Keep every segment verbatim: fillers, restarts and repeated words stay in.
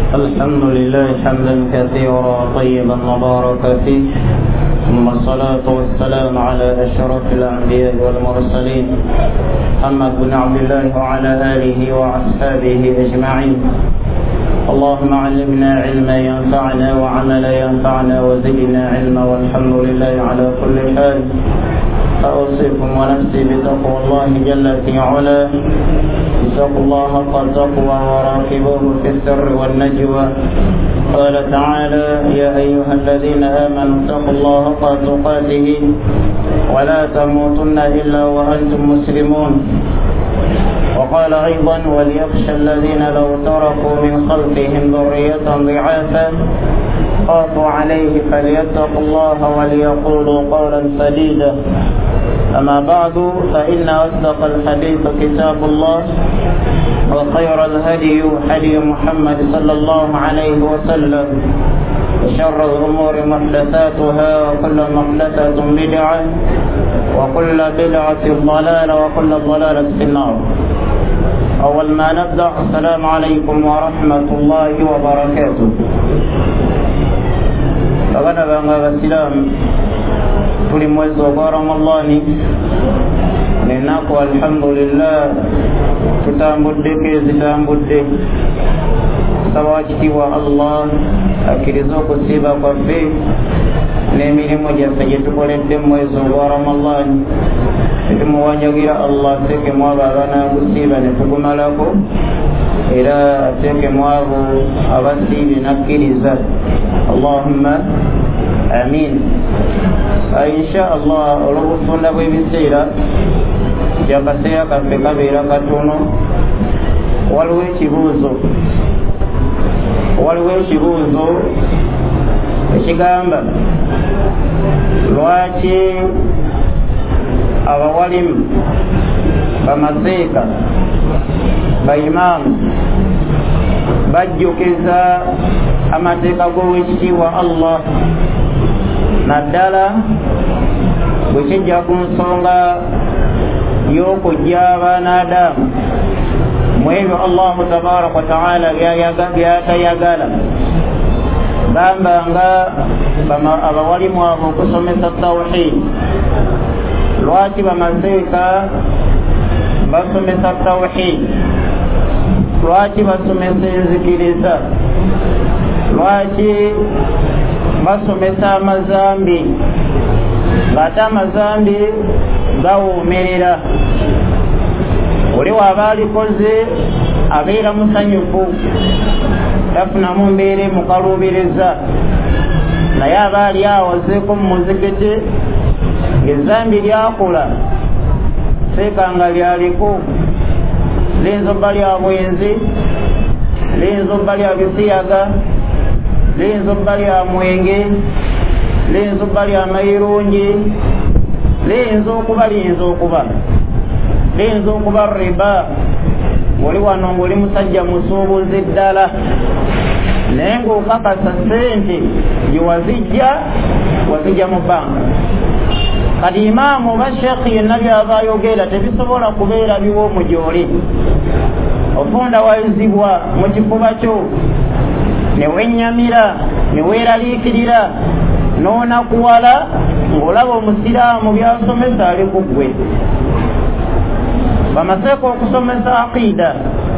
الحمد لله حمدا كثيرا طيبا مباركا فيه، ثم الصلاة والسلام على أشرف الأنبياء والمرسلين محمد بن عبد الله وعلى آله وأصحابه أجمعين. اللهم علمنا علما ينفعنا وعملا ينفعنا وزدنا علما، والحمد لله على كل حال. أوصيكم ونفسي بتقوى الله جل في علاه. اتقوا الله حق التقوى وراقبوه في السر والنجوى. قال تعالى: يا أيها الذين آمنوا اتقوا الله حق تقاته ولا تموتن إلا وأنتم مسلمون. وقال أيضا: وليخشى الذين لو تركوا من خلفهم ذرية ضعافا خافوا عليه فليتقوا الله وليقولوا قولا سديدا. أما بعد، فإن أصدق الحديث كتاب الله، وخير الهدي هدي محمد صلى الله عليه وسلم، وشر الأمور محدثاتها، وكل محدثة بدعة، وكل بدعة ضلالة، وكل ضلالة في النار. أول ما نبدأ، السلام عليكم ورحمة الله وبركاته. Bagana banga Islam tuli mwezi wa Ramadhani, ninako alhamdulillah tutambudde zitambudde sawakiti wa Allah akirizo kusiba kwa fe n'emirimu gyaffe gye tukoledde mwezi wa Ramadhani. Tumuwanjagira Allah teke mwaba abana kusiba ne tugumalako, era teke mwabo abasibi nakkiriza. Allahumma amin. Insha Allah olw'obufunda bw'ebiseera byakaseera kaffe kabeera katono, waliwo ekibuuzo waliwo ekibuuzo ekigamba lwaki abawalimu bamazeeka baimaamu bajjukiza amateeka g'owekitiibwa Allah, naddala bwe kijja ku nsonga y'okujja abaana Adamu mu ebyo Allahu tabaraka wa taala by'atayagala. Gamba nga abawalimu abo okusomesa tawhid. Lwaki bamazeeka basomesa tawhid? Lwaki basomesa enzikiriza? Lwaki basomesa amazambi ng'ate amazambi gawoomerera? Oli waba alikoze abeera musanyufu, tafunamu mbeera emukaluubiriza, naye aba ali awo azeeko mu muzikiti ng'ezambi lyakola seekanga lyaliko, liyinza obba lya bwenzi, liyinza obba lya bisiyaga, liyinza obba lya mwenge, liyinza obba lya mayirungi, liyinza okuba liyinza okuba liyinza okuba riba. Oli wano ng'oli musajja musuubuzi ddala, naye ng'okakasa sente gye wazijja wazijja mu banka. Kati imaamu oba sheekhi yenna by'aba ayogera tebisobola kubeera biwoomu gy'oli. Ofunda wayuzibwa mu kifuba kyo, ne wennyamira, ne weeraliikirira, n'onakuwala ng'olaba omusiraamu by'asomesa ali ku ggwe. Bamaseeka okusomesa aqiida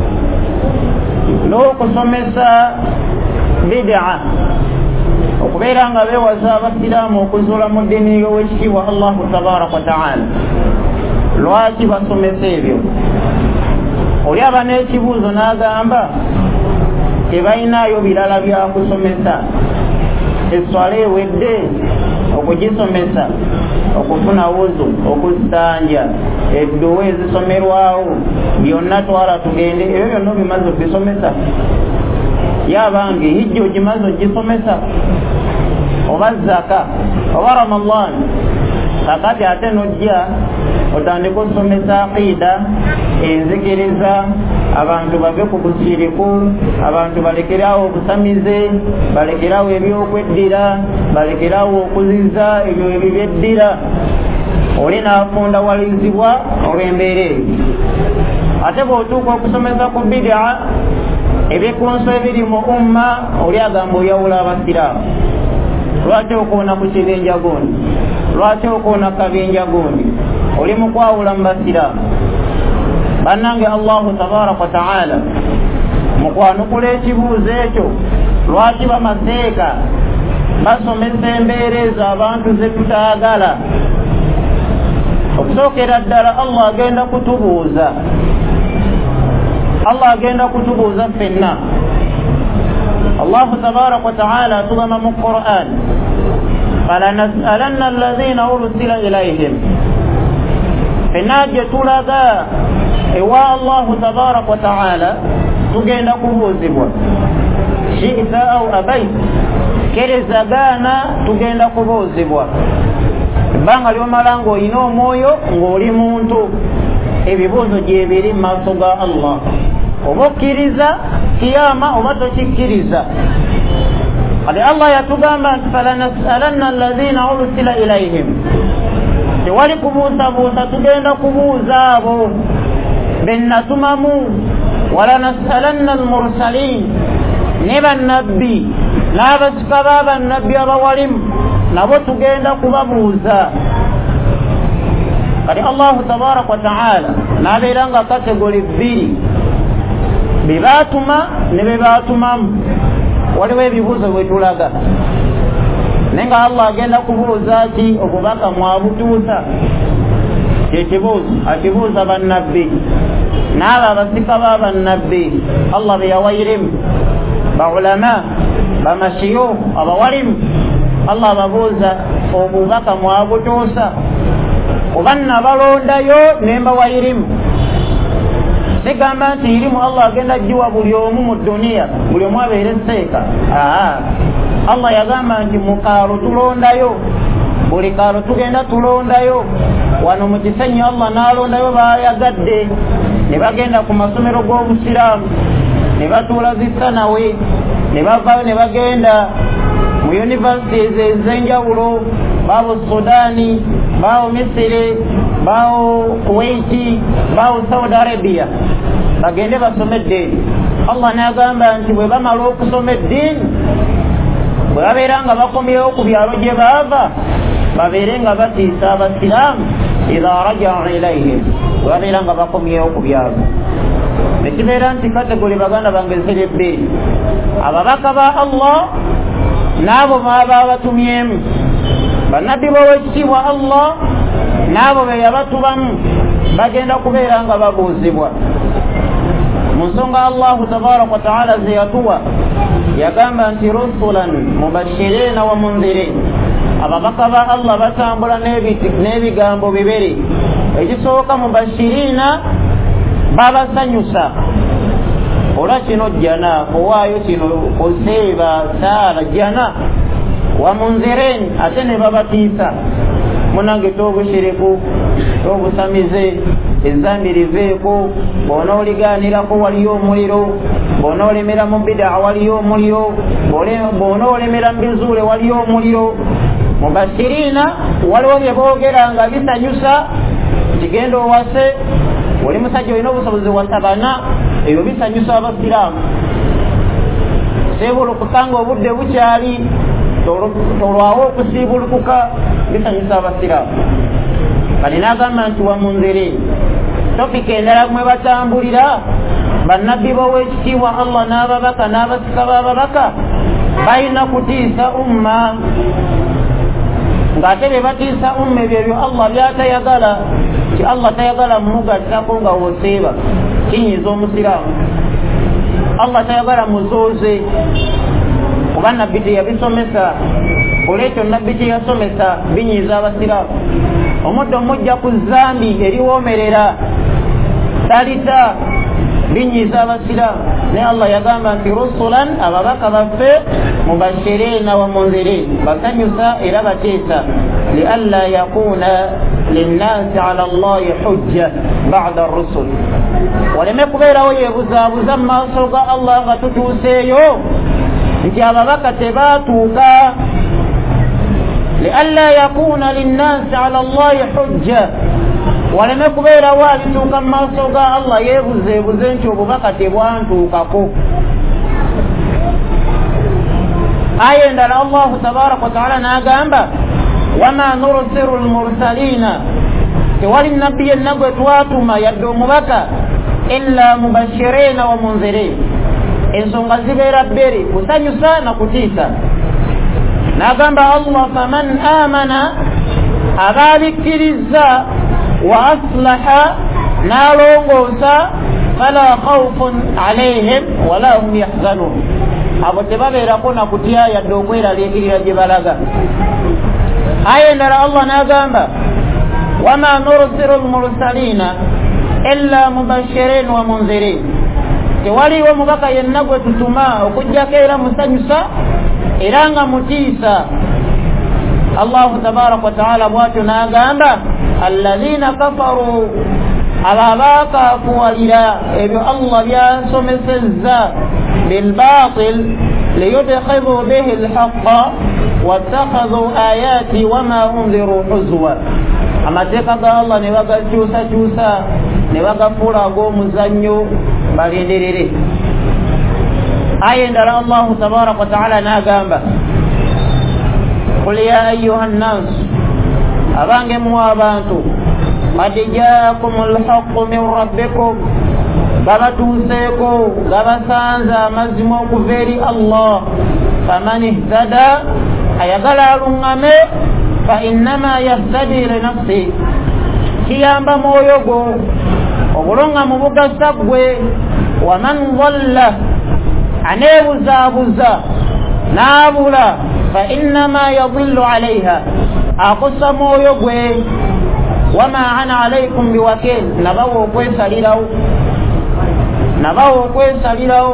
n'okusomesa bid'a, okubeera nga beewaza abasiraamu okuzuula mu ddiini y'owekitiibwa Allahu tabaraka wa taala. Lwaki basomesa ebyo? Oli aba n'ekibuuzo n'agamba tebalinayo birala bya kusomesa. Esswala ewedde okugisomesa, okufuna wuzu, okusanja, edduwa ezisomerwawo, byonna twala tugende, ebyo byonna bimaze okubisomesa. Yabange hijja ogimaze ogisomesa, oba zaka, oba Ramadhan. Kakati ate nojja otandika okusomesa aqiida, enzikiriza, abantu bave ku busiriku, abantu balekerawo obusamize, balekerawo ebyokweddira, balekerawo okuziza ebyo ebibyeddira. Oli n'afunda walizibwa olw'embeera eyo. Ate bw'otuuka okusomesa ku bid'a, ebikunso ebiri mu umma oli agamba oyawula abasiraamu. Lwaki okoona ku kibinja gundi? Lwaki okoona kabinja gundi? Oli mu kwawula mu basiraamu. Bannange Allahu tabaraka wa ta'ala mu kwanukula ekibuuzo ekyo lwaki bamateeka basomesa embeereza abantu ze tutaagala. Okusookera ddala Allah agenda kutubuuza Allah agenda kutubuuza ffenna. Allahu tabaraka wa ta'ala atugamba mu Qur'an, falanas'alanna alladhina ursila ilayhim. Ffenna gye tulaga ewa Allahu tabaraka wa ta'ala tugenda kubuuzibwa, shi'ta aw abayt, kerezagaana tugenda kubuuzibwa. Ebbanga ly'omala ng'olina omwoyo ng'oli muntu, ebibuuzo gyebiri mu maaso ga Allah. Oba okkiriza kiyama oba tokikkiriza. Kati Allah yatugamba nti falanas'alanna alladhina ursila ilayhim. Tewali kubuusabuusa, tugenda kubuuza abo bennatumamu. Walanas'alanna almursalin, ne bannabbi n'abasika b'abannabbi abawalimu nabo tugenda kubabuuza. Kati Allahu tabaraka wa ta'ala n'abeera nga kategori bbiri, bebaatuma ne bebaatumamu. Waliwo ebibuuzo bwe tulaga naye nga Allah agenda kubuuza ki obubaka mwabutuusa. Kyekibuuzo akibuuza bannabbi n'abo abasika b'abannabbi Allah be yawayirimu, baulama bamashiyukh abawalimu. Allah ababuuza obubaka mwabutuusa oba nabalondayo nemba wayirimu. Sigamba nti irimu Allah agenda giwa buli omu mu duniya, buli omu abeere seeka. Aa, Allah yagamba nti mu kaalo tulondayo, buli kaalo tugenda tulondayo. Wano mu kisenyi Allah n'alondayo bayagadde, ne bagenda ku masomero g'obusiraamu, ne batuula zisanawe, ne bavaayo ne bagenda mu universities ez'enjawulo, baabo Sudani, baabo Misiri, baabo Kuwaiti, baabo Saudi Arabia, bagende basome eddiini. Allah n'agamba nti bwe bamala okusoma eddiini, bwe babeera nga bakomyewo ku byalo gye baava, babeere nga batiisa abasiraamu idha raja'u ilayhim, bwe babeera nga bakomyewo ku byalo. Nekibeera nti kategori baganda bange ziri bbiri, ababaka ba Allah n'abo baba batumyemu, bannabbi b'owekitiibwa Allah n'abo be yabatubamu bagenda kubeera nga babuuzibwa. Mu nsonga Allahu tabaraka wa ta'ala ze yatuwa yagamba nti rusulan mubashirina wa munzirin. Ababaka ba Allah batambula n'ebigambo bibiri. Ekisooka mubashirina, babasanyusa olwa kino jjana, owaayo kino oseeba saala jjana. Wa munzirin, ate ne babatiisa, munange tobushiriku, tobusamize, ezzambi liveeko, bw'onooligaanirako waliyo omuliro, bw'onoolemera mu bid'a waliyo omuliro, bw'onoolemera mu bizuule waliyo omuliro. Mubashirina, waliwo bye boogera nga bisanyusa, kigenda owase, oli musajja olina obusobozi wasabana, ebyo bisanyusa abasiraamu. Seebulukuka nga obudde bukyali, tolwawo okusiibulukuka, bisanyusa abasiraamu. Kati n'agamba nti wa munzirin, topika endala mwe batambulira bannabbi b'owekitiibwa Allah n'ababaka n'abasika b'ababaka balina kutiisa umma, ng'ate be batiisa umma ebyo Allah by'atayagala. Ti Allah tayagala mugattako nga woseeba, kinyiza omusiraamu. Allah tayagala muzooze, kuba nabbi teyabisomesa, olwekyo nabbi teyasomesa binyiza abasiraamu. Omuddo mujja ku zambi eriwoomerera talita, binyiza abasiraamu. Naye Allah yagamba nti rusulan, ababaka baffe mubashirina wa munzirin, basanyusa era batiisa, lialla yakuna linnasi ala Allahi hujja ba'da ar-rusul, waleme kubeerawo yeebuzaabuza mu maaso ga Allah nga tutuuseeyo nti ababaka tebaatuuka. lialla yakuna linnasi ala Allahi hujja, waleme kubeerawo alituuka mu maaso ga Allah yeebuzeebuze nti obubaka tebwantuukako. aya ndala Allah tabaraka wa taala nagamba wama nursilu almursalina tewali nabiyya nagwe twatuma yadde omubaka illa mubashirina wa munzirin ensonga zibeera bbiri kusanyusa na kutiisa nagamba Allah faman amana ababikkiriza wa aslaha nalongoosa fala khawfun alayhim wala hum yahzanun abo tebabeerako na kutya yadde okweraliikirira gye balaga aya endala Allah nagamba wama nursilu almursalina illa mubashirin wa munzirin tewaliwo mubaka yenna gwe tutuma okujjako era musanyusa era nga mutiisa Allah tabaraka wa taala bwatyo nagamba alladhina kafaru ababaka kuwalira ebyo Allah byasomesezza bilbatil liyudkhidhu bihi alhaqqa wattakhadhu ayati wama unziru huzwa amateeka ga Allah ne bagakyusa kyusa ne bagafuula ag'omuzannyo balindirire aya endala Allah tabaraka wa taala nagamba qul ya ayuha nnas abange mu abantu qad jaakumul haqqu min rabbikum babatuuseeko gabasanza amazima okuva eri Allah faman ihtada ayagala aluŋŋame fa innama yahtadi li nafsi kiyamba mwoyo gwo obulungamu bugasa ggwe waman dhalla aneebuzaabuza naabula fa innama yadhillu alayha akussa mwoyo gwe wama ana alaykum biwakil nabawo okwesalirawo nabawo okwesalirawo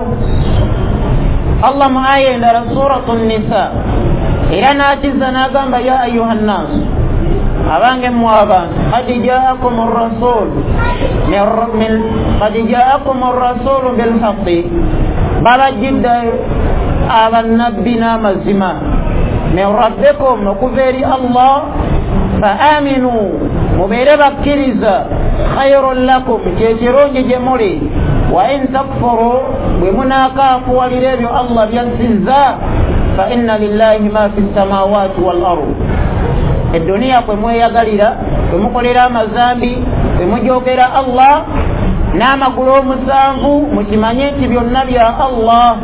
Allah mu aya endala suratu nisa era nakiza nagamba ya ayuha nnas abange mu abantu qad jaakum ar-rasul min qad jaakum ar-rasul bil haqqi balajidda abannabina mazima min rabbikum okuveri Allah fa aminu mubere bakkiriza khayrun lakum kyekirungi gye muli wa in takfuru bwe munakaafuwalira ebyo Allah byansizza fa inna lillahi ma fi samawati wal ard eddunia kwe mweyagalira kwe mukolera amazambi kwe mujogera Allah n'amagulu omusanvu mukimanye nti byonna bya Allah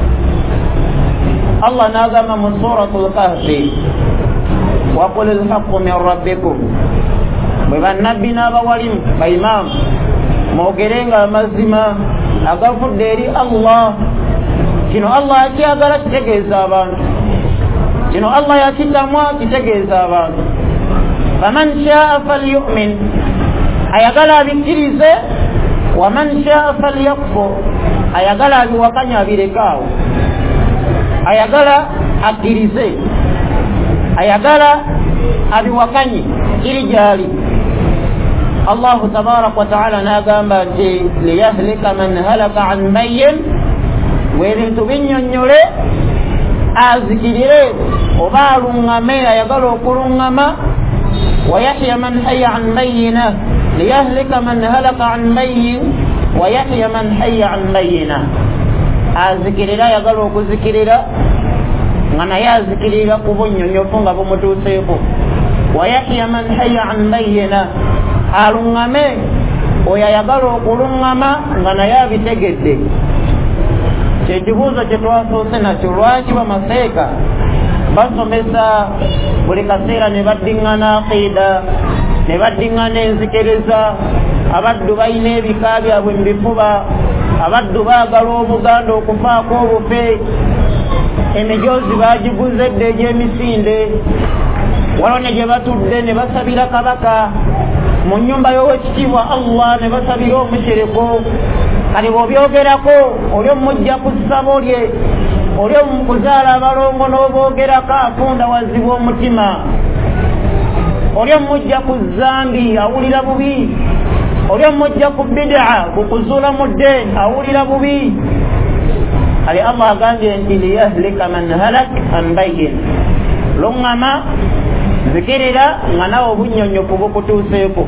Allah nagamba mu suratul kahfi wa qul al-haqqu min rabbikum bwe bannabbi n'abawalimu baimamu mwogerenga amazima agavudde eri Allah kino Allah yakiyagala kitegeeza abantu kino Allah yakitamwa kitegeeza abantu faman shaa falyu'min ayagala abikkirize waman shaa falyakfur ayagala abiwakanya abirekaawo ayagala akkirize ayagala abiwakanye kiri gyali Allah tabaraka wa taala nagamba nti liyahlika man halaka an bayyin webintu binyonyole azikirire oba aluŋŋame ayagala okuluŋŋama wayahya man hayya an bayyina liyahlika man halaka an bayyin wayahya man hayya an bayyina azikirira ayagala okuzikirira nga naye azikirira ku bunnyonnyofu nga bumutuuseeko wayahya man hayya an bayyina aluŋŋame oyo ayagala okuluŋŋama nga naye abitegedde kyekibuuzo kye twasoose nakyo lwaki bamaseeka basomesa buli kaseera ne baddiŋŋana aqiida ne baddiŋŋana enzikiriza abaddu balina ebika byabwe mu bifuba abaddu baagala obuganda okufaako obufe emijoozi bagiguze edde egy'emisinde waliwo ne gye batudde ne basabira kabaka mu nnyumba y'owekitiibwa Allah ne basabira omusereko kati bw'obyogerako oli omujja ku ssabo lye oli omukuzaala abalongo n'oboogerako afunda wazzibwa omutima oli omujja ku zambi awulira bubi oli omujja ku bid'a ku kuzuula mu ddeeni awulira bubi ali Allah agambye nti liyahlika man halak an bayyin luŋŋama zikirira nga nawe obunnyonnyofu bukutuuseeko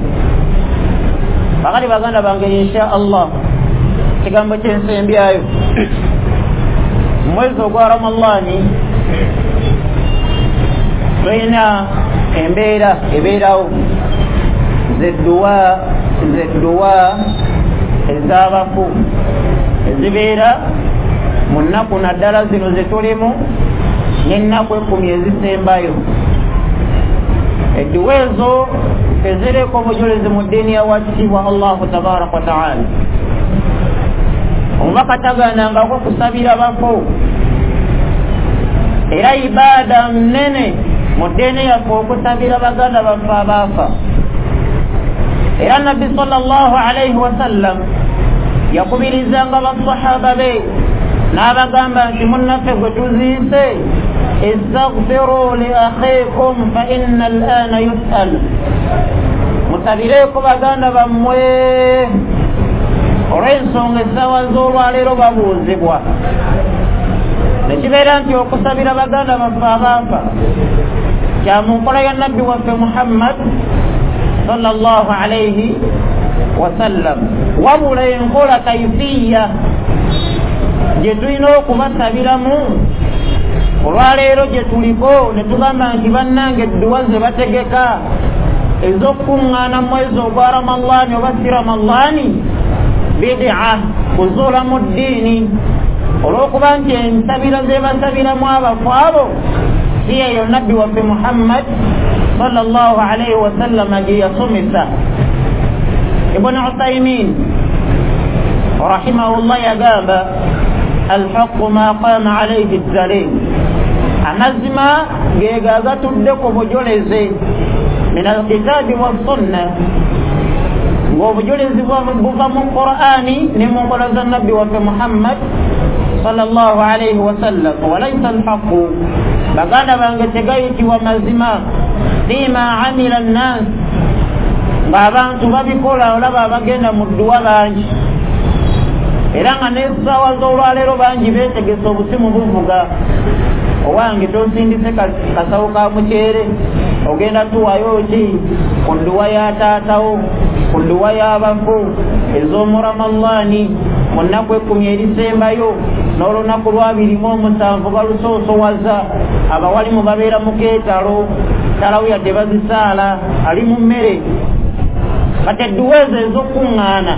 bakati baganda bange insha Allah kigambo ky'ensembyayo mwezi ogwa Ramadani Tulina embeera ebeerawo z'edduwa z'edduwa ez'abafu ezibeera mu nnaku naddala zino ze tulimu n'ennaku ekkumi ezisembayo. Edduwa ezo eziriko obujulizi mu ddiini ya wakitiibwa Allahu tabaraka wa taala. Omubaka tagaanangako kusabira bafo, era ibaada nnene mu ddiini yaffe okusabira baganda baffe abaafa. Era Nabbi sallallahu alayhi wa sallam yakubirizanga basahaba be n'abagamba nti munnaffe gwe tuziise istaghfiru li akhikum fa inna al'ana yus'al. Musabireko baganda bammwe olw'ensonga essaawa z'olwaleero babuuzibwa. Nekibeera nti okusabira baganda baffe abaafa kya mu nkola ya Nabbi waffe Muhammad sallallahu alayhi wa sallam, wabula enkola kaifiya gye tulina okubasabiramu. Olwaleero gye tuliko ne tugamba nti bannange edduwa ze bategeka ez'okukuŋŋaana mu mwezi ogwa Ramadaani oba si Ramadaani bid'a, kuzuula mu ddiini, olw'okuba nti ensabira ze basabiramu abafu abo si eyo Nabbi waffe Muhammad sallallahu alayhi wa sallam gye yasomesa. Ibn Uthaymin rahimahullah yagamba alhaqqu ma qama alayhi ad-dalil, amazima ge gagatudde ku bujoleze min alkitabi wassunna, ng'obujulizi buva mu Qur'ani ne mu nkola za Nabbi waffe Muhammad sallallahu alayhi wa sallam. Walaysa alhaqqu, baganda bange tegayitibwa mazima fima amila an-nas, ng'abantu babikola olaba abagenda mu dduwa bangi, era nga n'essaawa z'olwaleero bangi beetegesa obusimu buvuga. Owange tosindise kasawo ka muceere ogenda tuwayo ki ku dduwa ya taatawo, ku dduwa y'abafu ez'omu Ramadaani mu nnaku ekkumi erisembayo n'olunaku lwabiri mu omusanvu balusoosowaza. Abawalimu babeera mu keetalo, talawo yadde bazisaala, ali mu mmere. Kati edduwa ezo ez'okuŋŋaana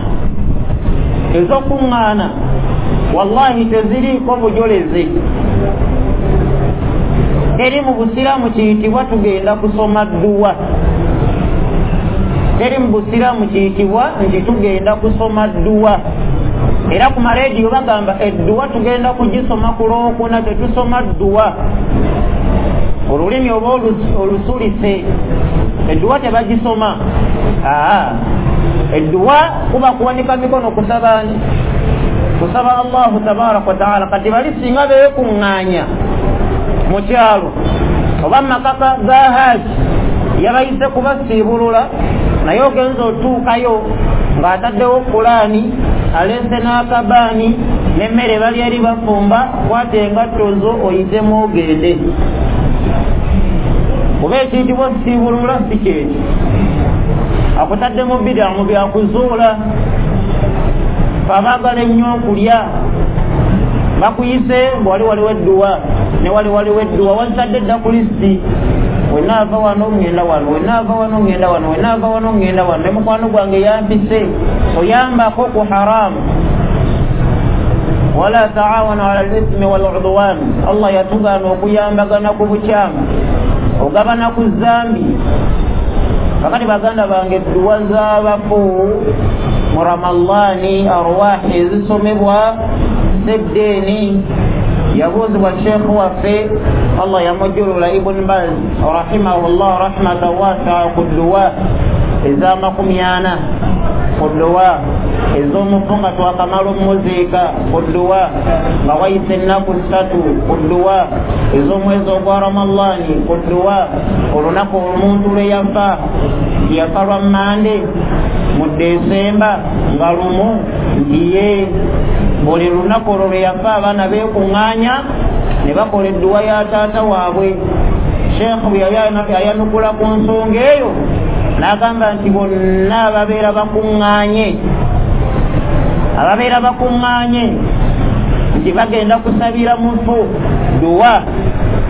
ez'okuŋŋaana wallahi teziriiko bujoleze. Teri mu busiraamu kiyitibwa tugenda kusoma dduwa, teri mu busiraamu kiyitibwa nti tugenda kusoma dduwa. Era ku marediyo bagamba edduwa tugenda kugisoma ku Lwokuna, tetusoma dduwa. Olulimi oba olusulise, edduwa tebagisoma. Aa, edduwa kuba kuwanika mikono kusaba ani? Kusaba Allahu tabaraka wa taala. Kati bali singa beekuŋŋaanya mu kyalo oba makaka ga haji yabayise kubasiibulula, naye ogenza otuukayo ng'ataddewo Kulaani, alese n'akabaani n'emmere bali eri bafumba, kwata engatto zo oyitemu ogende. Kuba ekiyitibwa siibulula si kyekyo, akutadde mu bid'a mu byakuzuula. Abaagala ennyo okulya bakuyise wali waliwo edduwa ne wali waliwo edduwa, wazadde dda ku lisiti, wenaava wano ngenda wano, wenaava wano ngenda wano, wenaava wano ngenda wano, ne mukwano gwange yampise oyambako ku haramu. Wala taawanu ala al-ithmi wal-udwan, Allah yatugaana okuyambagana ku bukyamu, ogabana ku zambi. Kakati baganda bange edduwa z'abafu mu Ramadaani arwaahi ezisomebwa seddeeni, yabuuzibwa sheekh waffe Allah yamujjulula Ibn Baz rahimahullah rahmatan waasi'a ku dduwa ez'amakumi ana, ku dduwa ez'omufunga twakamala omuziika, ku dduwa nga wayise ennaku ssatu, ku dduwa ez'omwezi ogwa Ramadaani, ku dduwa olunaku omuntu lwe yafa, yafa lwa Mande mu Desemba nga lumu, nti ye buli lunaku olwo lwe yafa abaana beekuŋŋaanya ne bakola edduwa ya taata waabwe. Sheekh bwe yali ayanukula ku nsonga eyo n'agamba nti bonna ababeera bakuŋŋaanye ababeera bakuŋŋaanye nti bagenda kusabira mufu dduwa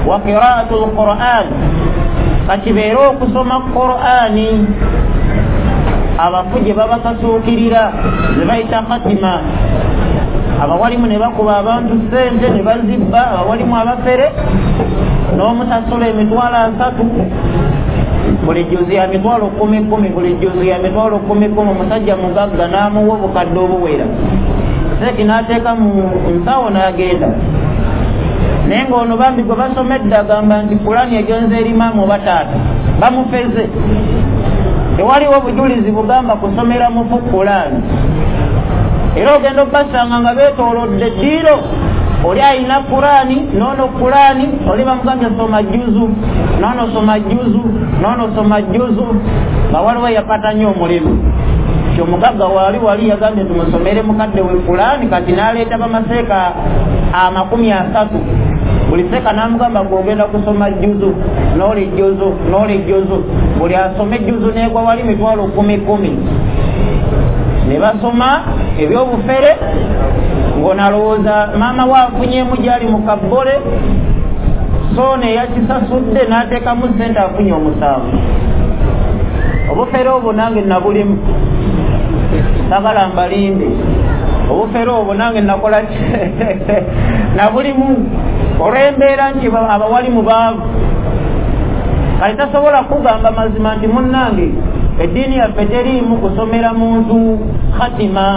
wa qira'atul Qur'an kachibero kusoma Qur'ani abafuje baba kasukirira zebaita khatima abawalimu ne bakuba abantu sente ne bazibba abawalimu abafere n'omutasula emitwalo asatu buli juzi ya mitwalo kumi kumi buli juzi ya mitwalo kumi kumi omusajja mugagga n'amuwa obukadde obuwera seki n'ateeka mu nsawo n'agenda naye ng'ono bambi gwe basomedde agamba nti Kurani egenze eri maama oba taata bamufeze tewaliwo obujulizi bugamba kusomera mufu Kurani era ogenda okubasanga nga beetoolodde ddiiro oli ayina Kurani noono Kurani oli bamugambye soma juzu noono soma juzu noono soma juzu nga waliwo yapata nnyo omulimu kyomugagga wali wali yagambye tumusomere mukadde we Kurani kati n'aleeta bamaseeka amakumi asatu buli seeka n'amugamba gwogenda kusoma juzu n'oli juzu n'oli juzu buli asome juzu n'egwa wali mitwalo kumi kumi ne basoma ebyobufere ng'onalowooza maama waafunyemu gyali mu kabbole so ne yakisasudde n'ateekamu ssente afunye omusanvu obufere obwo nange nabulimu sagala mbalinde obufere obwo nange nakola nabulimu olw'embeera nti abawalimu baavu kale tasobola kugamba mazima nti munnange eddiini yaffe teriimu kusomera muntu khatima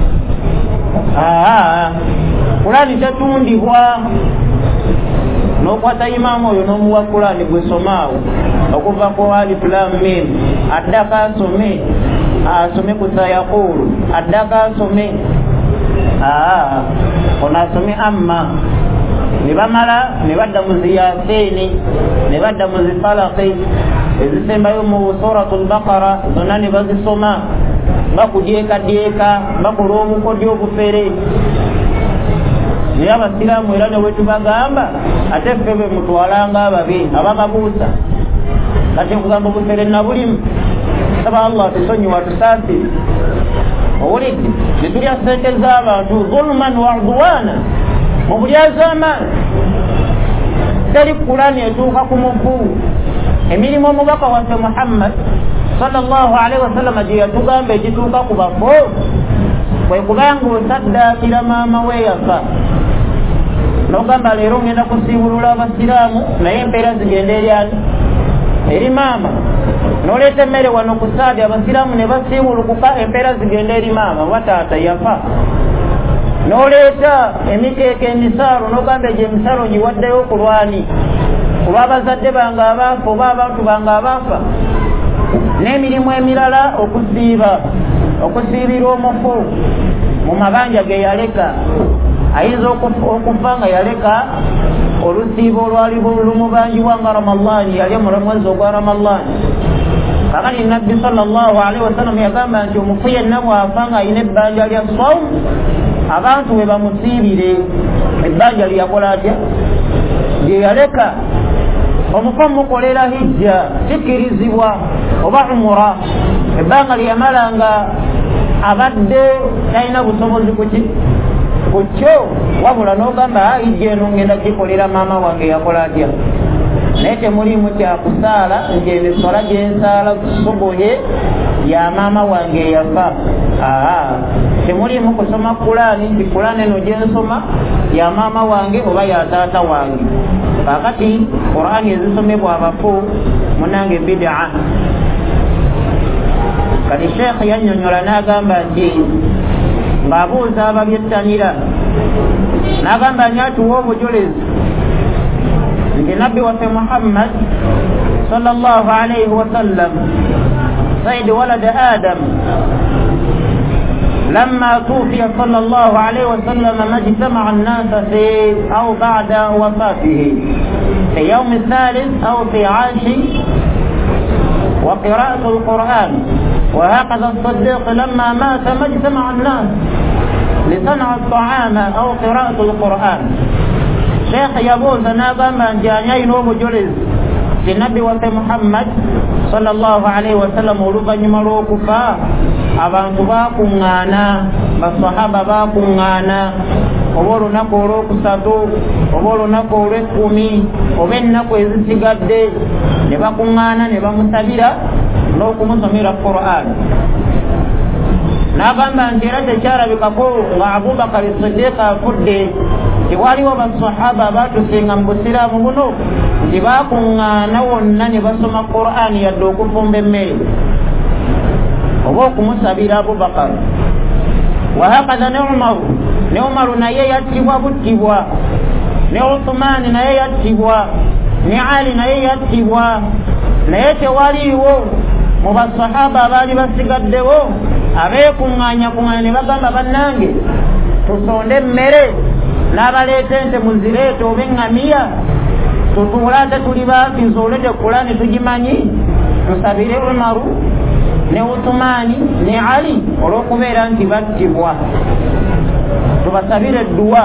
aa Kurani tetundibwa n'okwata imaamu oyo n'omuwa Kurani gwesomaawo okuva ku alif lam mim addaka asome asome ku sayaqulu addaka asome aa ono asome amma ne bamala ne badda mu ziyasini ne badda mu zifalaqi ezisembayo mu suratul Baqara zonna ne bazisoma bakudyekadyeka bakola obukodyo obufere naye abasiraamu era ne wetubagamba ate ffe bwe mutwalanga ababi abakabuusa kati nkugamba obufere nabulimu saba Allah tusonyiwa tusaasire owulidde ne tulya ssente z'abantu zulman wa udwana mu buli az'amaanyi teri Kurani etuuka ku mufu emirimu omubaka waffe Muhammad sallallahu alaihi wasallam gye yatugamba ekituuka ku bafo kwe kubanga osaddaakira maama we yafa n'ogamba leero ngenda kusiibulula abasiraamu naye empeera zigenda eri ani eri maama n'oleeta emmere wano ku saadi abasiraamu ne basiibulukuka empeera zigenda eri maama oba taata yafa n'oleeta emikeeka emisalo n'ogamba egyo emisalo giwaddeyo ku lwani kuba abazadde bange abaafa oba abantu bange abaafa n'emirimu emirala okusiiba okusiibira omufu mu mabanja ge yaleka ayinza okufa nga yaleka olusiibo olwali lumubanjibwa nga Ramadani yali mu mwezi ogwa Ramadani kakati nabbi sallallahu alaihi wasallam yagamba nti omufu yenna bw'afa nga ayina ebbanja lya sawm abantu we bamusiibire ebbanja lyakola atya gye yaleka omufu mukolera hijja kikirizibwa oba umura ebbanga lyamala nga abadde talina busobozi kuki kukyo wabula n'ogamba hijja eno ngenda gikolera maama wange yakola atya naye temulimu kyakusaala nti emisola gyensaala subuhi ya maama wange yafa aa temulimu kusoma Kurani nti Kurani eno gyensoma ya maama wange oba ya taata wange kakati Kurani ezisomebwa abafu munange bid'a kati Sheikh yannyonnyola n'agamba nti ng'abuuza ababyettanira n'agamba nti atuwa obujulizi nti nabbi waffe Muhammad sallallahu alaihi wasallam sayyid walad Adam لما توفي صلى الله عليه وسلم ما اجتمع الناس في أو بعد وفاته في يوم الثالث أو في عاشر وقراءة القرآن وهكذا الصديق لما مات ما اجتمع الناس لصنع الطعام أو قراءة القرآن شيخ يبوز ناغا من جانيين ومجلس النبي محمد صلى الله عليه وسلم ولغا نمرو كفا abantu bakungana basahaba bakungana oba olunaku olwokusatu oba olunaku olw'ekkumi oba ennaku ezisigadde ne bakuŋŋaana ne bamusabira n'okumusomera Qur'an. N'agamba nti era tekyalabikako nga Abubakari Siddiq afudde, tewaliwo basahaba abaatusinga mu busiraamu buno nti baakuŋŋaana wonna ne basoma Qur'an yadde okufumba emmere oba okumusabira Abubakari. Wahakadha ne Umaru, ne Umaru naye yattibwa buttibwa, ne Uthmani naye yattibwa, ne Ali naye yattibwa, naye tewaliiwo mu basahaba abaali basigaddewo abeekuŋŋaanya kuŋŋaanya ne bagamba bannange tusonde emmere n'abaleeta ente muzireete oba eŋŋamiya tutuule ate tuli baafizi olwedde Qur'ani tugimanyi tusabire Umaru ne Uthmani ne Ali olw'okubeera nti battibwa, tubasabire edduwa.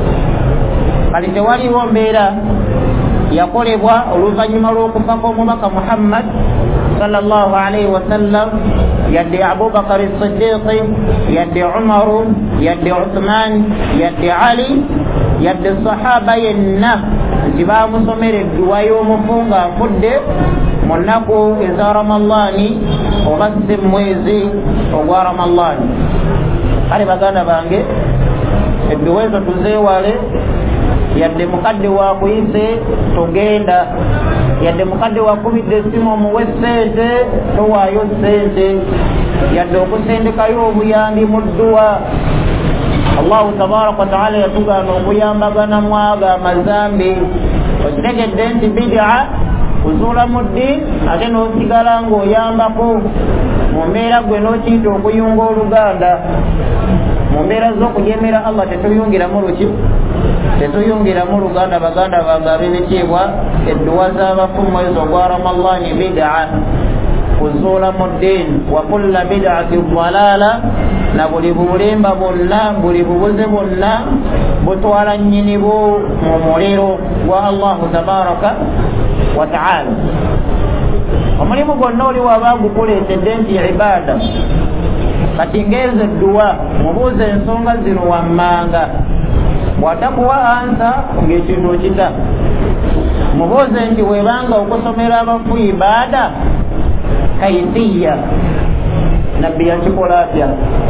Kati tewaliwo mbeera yakolebwa oluvannyuma lw'okufa kw'omubaka Muhammad sallallahu alayhi wa sallam yadde Abubakar Siddiq yadde Umaru yadde Uthman yadde Ali yadde sahaba yenna nti baamusomera edduwa y'omufu ng'afudde mu nnaku eza Ramadaani oba si mwezi ogwa Ramadaani. Kale baganda bange, edduwa ezo tuzeewale. Yadde mukadde wa kuyise togenda, yadde mukadde wakubidde essimu omuwe ssente towaayo ssente, yadde okusendekayo obuyambi mu dduwa. Allahu tabaraka wa taala yatugaana okuyambagana mu ago amazambi. Okitegedde nti bid'a kuzuula mu ddiini ate n'osigala ng'oyambako mu mbeera gwe n'okiyita okuyunga oluganda. Mu mbeera z'okujemera Allah tetuyungiramu luki tetuyungiramu luganda. Baganda bange ab'ebitiibwa, edduwa z'abafu mu mwezi ogwa Ramadaani bid'a kuzuula mu ddiini, wa kulla bid'ati dalaala, na buli bulimba bwonna buli bubuze bwonna butwala nnyinibu mu muliro gwa Allahu tabaraka wa ta'ala. Omulimu gwonna oli waba gukuleetedde nti ibaada, kati ngeezo edduwa mubuuze ensonga zino wammanga, bw'atakuwa ansa ng'ekintu okita. Mubuuze nti webanga okusomera abafu ibaada kaifiya, nabbi yakikola atya?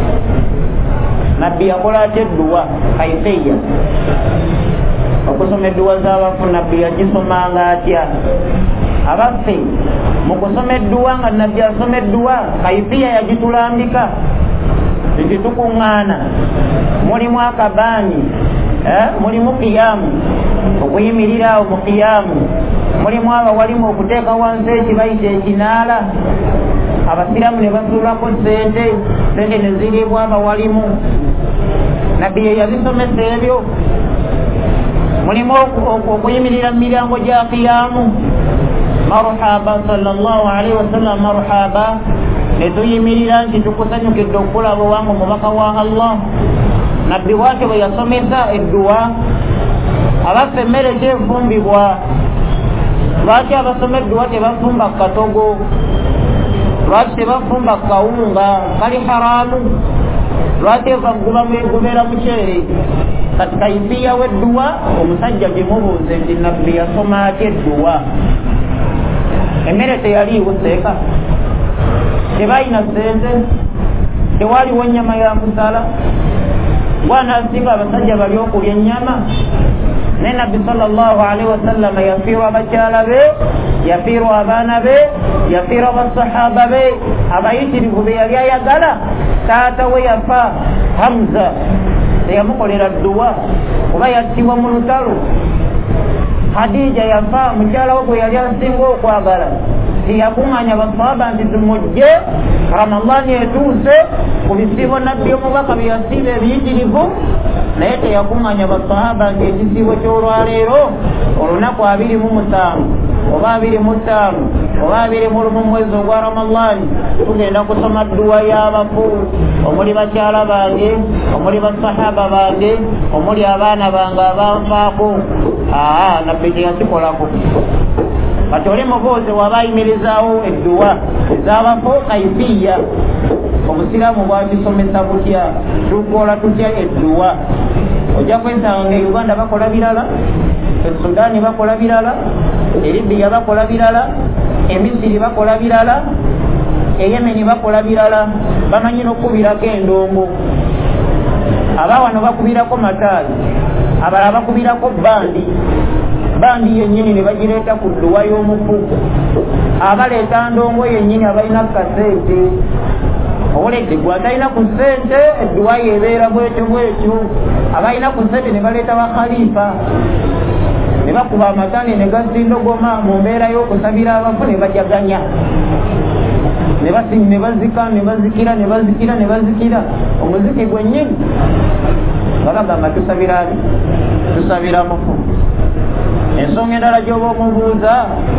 Nabbi yakola atya edduwa kaifiya? Okusoma edduwa z'abafu nabbi yakisomanga atya? Abaffe mu kusoma edduwa nga nabbi asoma edduwa kaifiya yagitulambika nti tukuŋŋaana, mulimu akabaani, eh? mulimu qiyaamu, okuyimirira awo mu qiyaamu, mulimu abawalimu okuteeka wansi ekibayita ekinaala, abasiraamu ne basuulako ssente, ssente ne ziriibwa abawalimu. Nabbi ye yabisomesa ebyo. Mulimu okuyimirira mu miryango gya qiyaamu, marhaba sallallahu alayhi wa sallam, marhaba ne tuyimirira nti tukusanyukidde okulaba owange omubaka wa Allah. Nabbi waake bwe yasomesa edduwa. Abaffe emmere kyefumbibwa. Lwaki abasoma edduwa tebafumba katogo? Lwaki tebafumba kawunga? Kali haramu. Lwaki eva gubeera muceere? Kati kaifiya w'edduwa omusajja gimubuuze nti nabbi yasoma atya edduwa? Emmere teyaliiwo seeka, tebalina ssente, tewaliwo nnyama ya kusala. Bw'anaasinga abasajja bali okulya ennyama. Ne nabbi sallallahu alaihi wasallam yafiirwa abakyala be, yafiirwa abaana be, yafiirwa basahaba be abayitirivu be yali ayagala. Taata we yafa Hamza teyamukolera dduwa kuba yattibwa mu lutalo. Khadija yafa mukyala we gwe yali asinga okwagala, tiyakuŋŋaanya basahaba nti tumujje Ramadaani etuuse ku bisiibo nabbi omubaka bye yasiiba ebiyitirivu, naye teyakuŋŋaanya basahaba nti ekisiibo ky'olwaleero olunaku abiri mu musanvu oba abiri mu ttaano oba abiri mu lumu mwezi ogwa Ramadaani tugenda kusoma dduwa y'abafu, omuli bakyala bange, omuli basahaba bange, omuli abaana bange abanfaako. Aa, nabbi teyakikolako. Kati oli mubuuze waba ayimirizaawo edduwa ez'abafu kaifiya, obusiraamu bwakisomesa butya? Tukola tutya edduwa? ojja kwesanga Uganda bakola birala, Sudan bakola birala, Libya bakola birala, Misiri bakola birala, Yemen bakola birala. Bamanyi n'okubirako endongo, abawano bakubirako mataali, abalala bakubirako bandi. Bandi yennyini ne bagireeta ku dduwa y'omufu, abaleeta ndongo yennyini abalina kasente. Owoledde gwe atalina ku ssente edduwa yeebeera bwetyo bwetyo. Abalina ku ssente ne baleeta bakhalifa ne bakuba amatani ne gasindogoma mu mbeera y'okusabira abafu ne bajaganya ne basinyi ne bazika ne bazikira ne bazikira ne bazikira. Omuziki gwennyini babagamba tusabira tusabira mufu. Ensonga endala gy'oba omubuuza,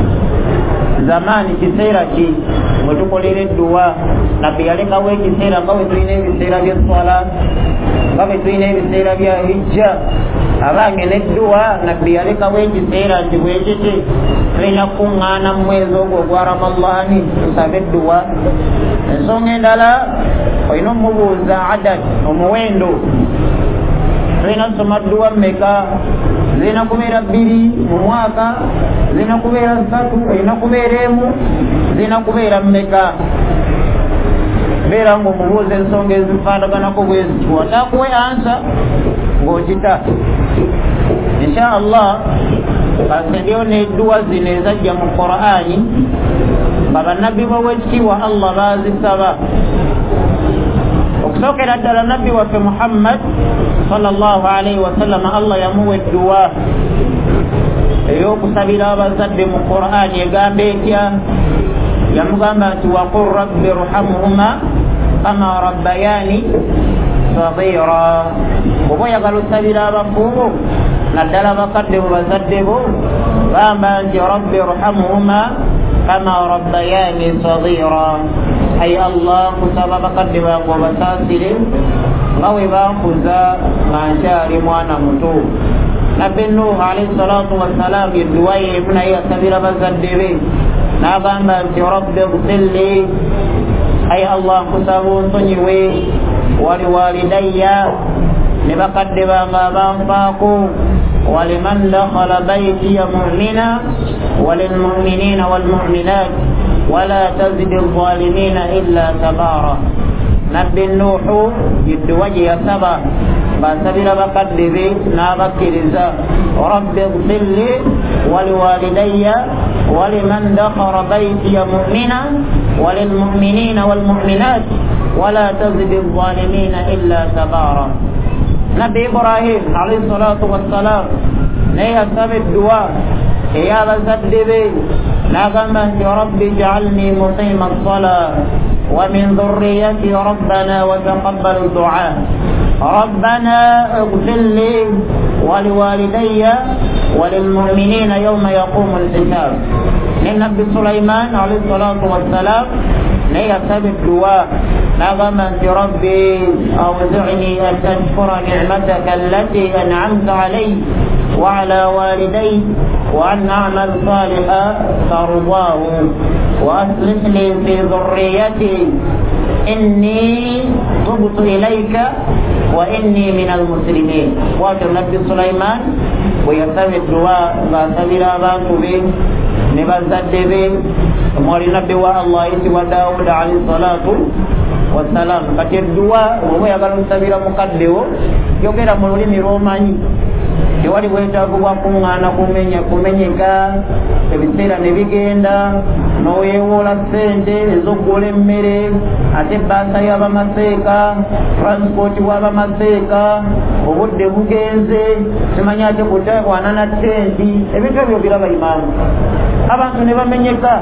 zamaani kiseera ki mwe tukolera edduwa? Nabbi yalekawo ekiseera nga bwe tulina ebiseera by'eswala, nga bwe tulina ebiseera bya hijja. Abange n'edduwa Nabbi yalekawo ekiseera nti bwe kiti tulina kukuŋŋaana mu mwezi ogwo ogwa Ramadaani tusabe edduwa. Ensonga endala olina omubuuza adad, omuwendo. Tulina tusoma dduwa mmeka? Zirina kubeera bbiri mu mwaka, zirina kubeera ssatu, erina kubeera emu, zirina kubeera mmeka? Beera ng'omubuuza ensonga ezifaanaganako bwe zityo, atakuwe ansa ng'okita. Insha Allah basendeyo n'edduwa zino ezajja mu Qur'ani nga bannabbi b'owekitiibwa Allah baazisaba. Okusookera ddala nabbi waffe Muhammad sallallahu alayhi wa sallam, Allah yamuwa edduwa ey'okusabira abazadde mu Qur'ani. Egamba etya? Yamugamba nti waqul rabbi irhamhuma kama rabbayani saghira. Oba oyagala osabira abafuubo naddala bakadde mu bazadde bo, gamba nti rabbi irhamhuma kama rabbayani saghira. Ay Allah, kusaba bakadde bange obasaasire nga bwe bankuza nga nkyali mwana muto. Nabbi Nuh alayhi salatu wassalaam edduwa ye emu naye yasabira bazadde be n'agamba nti rabbi ighfirli, ay Allah nkusaba onsonyiwe, wali walidayya ne bakadde bange abanfaako, waliman dakhala baytiya mu'mina walilmu'minina walmu'minat wala tazidi adh-dhalimina illa tabara. Nabbi Nuhu edduwa gye yasaba basabira bakadde be n'abakkiriza, rabbi ighfirli waliwalidayya waliman dakhala baytiya mu'mina walilmu'minina walmu'minat wala tazidi adh-dhalimina illa tabara. Nabbi Ibrahim alayhi salatu wassalam naye yasaba edduwa ey'abazadde be n'agamba nti rabbi ij'alni muqima as-salah wa min dhurriyyati rabbana wa taqabbal du'a. ربنا اغفر لي ولوالدي وللمؤمنين يوم يقوم الحساب. للنبي سليمان عليه الصلاة والسلام ليسب الدعاء نغم أنت ربي أوزعني أن تشكر نعمتك التي أنعمت علي وعلى والدي وأن أعمل صالحا ترضاه وأصلح لي في ذريتي إني تبت إليك وإني من المسلمين. وقال النبي سليمان ويسمي الدعاء فسبيل أباك به نبزد به مولي النبي والله سوى داود عليه الصلاة والسلام. فكيف الدعاء وهو يقول سبيل مقدم يقول مولي مروماني tewali bwetaavu bwa kuŋŋaana kumenya kumenyeka, ebiseera ne bigenda n'oweewoola ssente ez'oggula emmere, ate bbaasa y'abamaseeka, transport w'abamaseeka, obudde bugenze, simanyi ate kuteekwana na ttenti. Ebintu ebyo biraba imaamu. Abantu ne bamenyeka,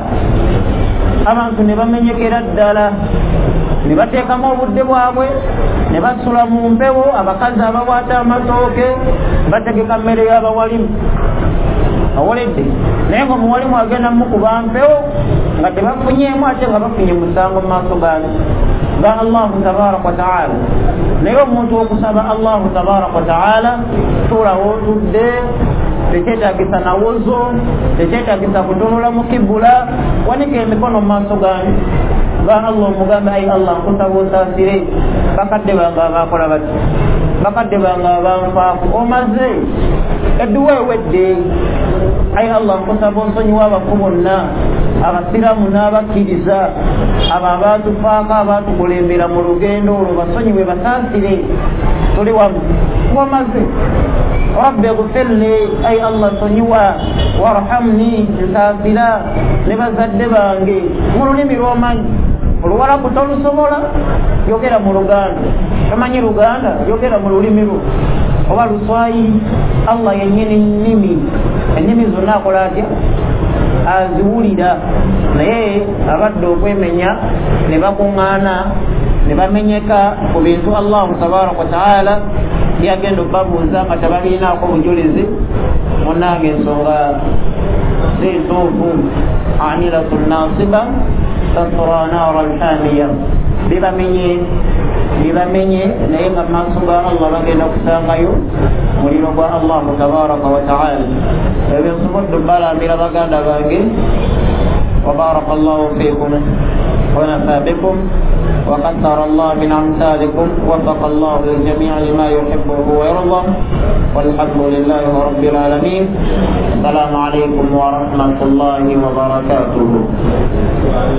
abantu ne bamenyekera ddala, ne bateekamu obudde bwabwe ne basula mu mpewo. Abakazi abawaata amatooke bategeka mmere y'abawalimu awoledde, naye ng'omuwalimu agenda mukuba mpewo nga tebafunyeemu, ate nga bafunye musango mu maaso gaani ga Allahu tabaraka wa taala. Naye omuntu okusaba Allahu tabaraka wa taala tuulawo otudde, tekyetaagisa nawozo, tekyetaagisa kutolola mu kibula, wanika emikono mu maaso gaani ga Allah omugambe, ayi Allah nkusaba osaasire bakadde bange abaakola bati bakadde banga banfaaku omaze edduwa ewedde ayi Allah nkusaba onsonyiwa abafu bonna abasiraamu n'abakkiriza abo abaatufaako abaatukulembera mu lugendo olwo basonyiwe basaasire tuli wamu ngomaze rabbi gfirli ayi Allah nsonyiwa warhamni nsaasira ne bazadde bange mu lulimi lw'omanyi oluwalabu tolusobola yogera mu luganda tomanyi luganda yogera mu lulimi lwo oba luswayiri Allah yennyini nnimi ennimi zonna akola atya aziwulira naye abadde okwemenya ne bakuŋŋaana ne bamenyeka ku bintu Allahu tabaraka wa taala byagenda obabuuza nga tebalinaako bujulizi munnange ensonga zituufu amilatu nasiba tasra naara alhamiya bibamenye bibamenye naye nga maaso ga Allah bagenda kusangayo muliro gwa Allahu tabaraka wa taala ebyo nsobodde obalambira baganda bange وبارك الله فيكم ونفع بكم وكثر الله من أمثالكم وفق الله الجميع لما يحبه ويرضى والحمد لله رب العالمين السلام عليكم ورحمة الله وبركاته